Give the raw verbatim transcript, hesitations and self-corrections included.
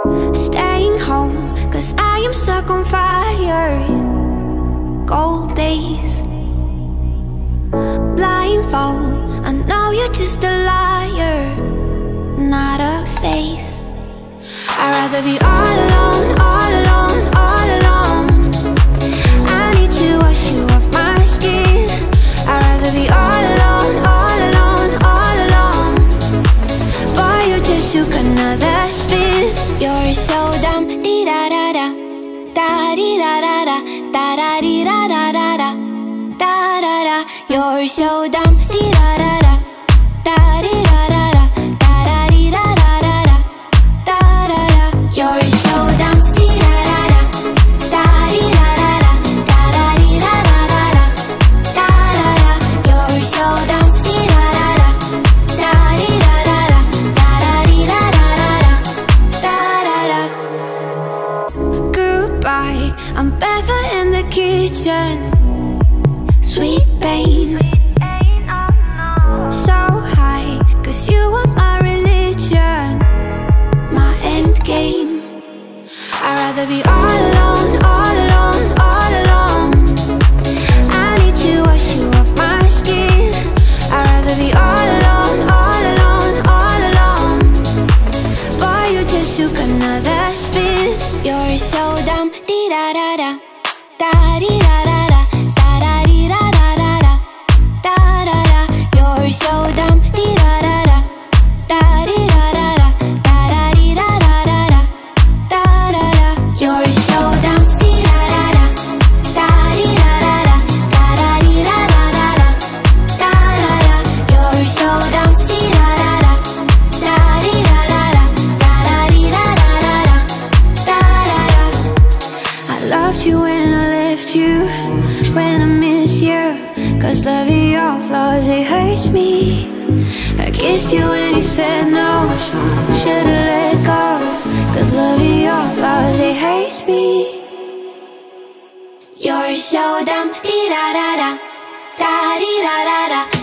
Staying home, cause I am stuck on fire. Cold days, blindfold, I know you're just a liar, not a face. I'd rather be all alone, all alone, all alone. I need to wash you off my skin. I'd rather be all alone, all alone, all alone. Boy, you just took another spin. You're so dumb, dee-da-da-da, da-dee-da-da-da, da-da-dee-da-da-da-da, da-da-da. You're so dumb, dee-da-da-da, da-dee-da-da-da, da-da-dee-da-da-da-da, da-da-da. You're so dumb, dee-da-da-da, da-dee-da-da-da, da-da-dee-da-da-da-da, da-da-da. You're so dumb, dee-da-da-da, da-dee-da-da-da, da-da-dee-da-da-da-da, da-da-da. Goodbye, I'm barefoot in the kitchen. Sweet pain, so high, cause you are my religion, my end game. I'd rather be all alone, all alone, all alone. I need to wash you off my skin. I'd rather be all alone, all alone, all alone. Boy, you just took another spin. You're so dumb, dee-da-da-da, da-dee-da-da-da, da-da-dee-da-da-da-da, da-da-da. You're so dumb, dee-da-da-da, da-dee-da-da-da, da-da-dee-da-da-da-da, da-da-da. You're so dumb, dee-da-da-da, da-dee-da-da-da, da-da-dee-da-da-da-da, da-da-da. You're so dumb, dee-da-da-da, da-dee-da-da-da, da-da-dee-da-da-da-da, da-da-da. I loved you when I left you, when I miss you, cause loving your flaws, it hurts me. I kissed you when you said no, should've let go, cause loving your flaws, it hurts me. You're so dumb, dee-da-da-da, da-dee-da-da-da.